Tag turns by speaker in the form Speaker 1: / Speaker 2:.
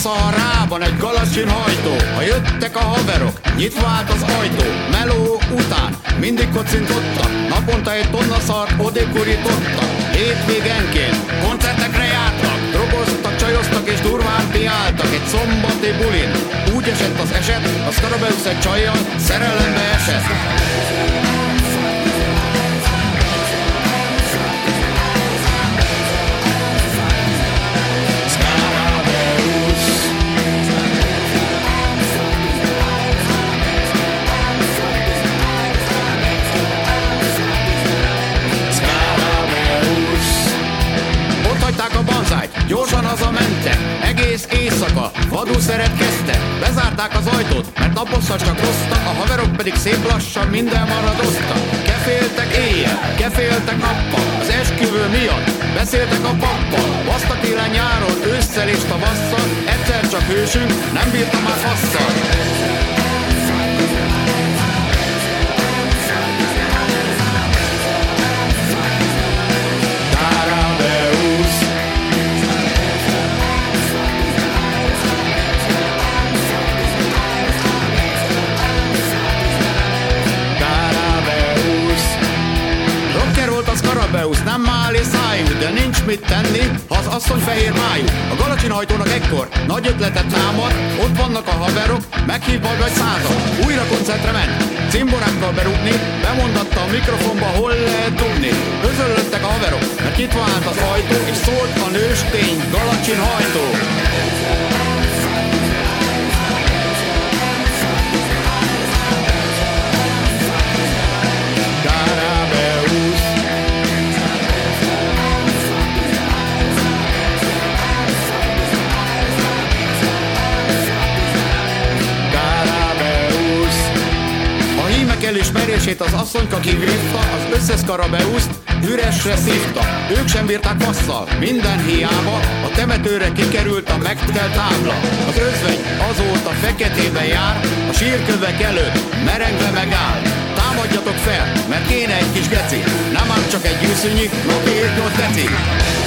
Speaker 1: Szarában egy galacsin hajtó. Ha jöttek a haverok, nyitva állt az ajtó. Meló után mindig kocintottak, naponta egy tonna szart odébb gurítottak. Hétvégenként koncertekre jártak, drogoztak, csajoztak és durván piáltak. Egy szombati bulin úgy esett az eset, a Scarabeusz egy csajjal szerelembe esett. Hagyták a banzájt, gyorsan hazamentek. Egész éjszaka vadul szeretkeztek. Bezárták az ajtót, mert naposszal csak rossztak. A haverok pedig szép lassan minden maradoztak. Keféltek éjjel, keféltek nappal. Az esküvő miatt beszéltek a pappal. Vaszta télen nyáron, ősszel és tavasszal. Egyszer csak hősünk nem bírta már fasszal. Scarabeusz nem áll és szájú, de nincs mit tenni, ha az asszony fehér májú. A galacsinhajtónak ekkor nagy ötletet támad, ott vannak a haverok, meghívva vagy százat. Újra koncertre ment, cimborákkal berúgni, bemondatta a mikrofonba, hol lehet dugni. Özöllöttek a haverok, mert nyitva állt az ajtó, és szólt a nőstény galacsinhajtó. Elismerését az asszonyka kigrívta, az összes Scarabeusz üresre szívta. Ők sem bírták vasszal, minden hiába, a temetőre kikerült a megtelt tábla. Az özvegy azóta feketébe jár, a sírkövek előtt merengve megáll. Támadjatok fel, mert kéne egy kis geci, nem ám csak egy gyűszűnyi, napi 7-8 deci.